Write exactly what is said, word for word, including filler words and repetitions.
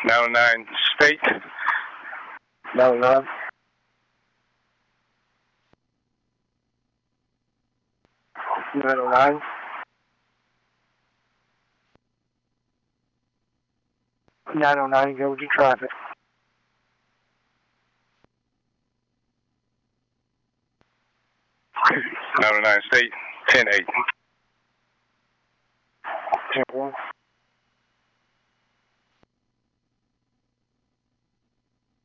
nine oh nine State. nine oh nine. nine oh nine. nine oh nine, go with your traffic. nine oh nine State, ten eight. ten one.